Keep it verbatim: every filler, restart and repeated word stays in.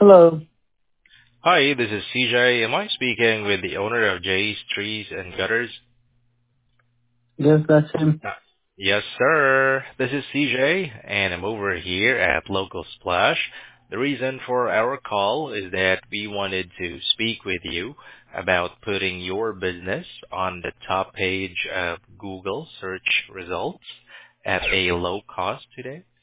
Hello. Hi, this is C J. Am I speaking with the owner of Jay's Trees and Gutters? Yes, that's him. Uh, Yes, sir. This is C J, and I'm over here at Local Splash. The reason for our call is that we wanted to speak with you about putting your business on the top page of Google search results at a low cost today.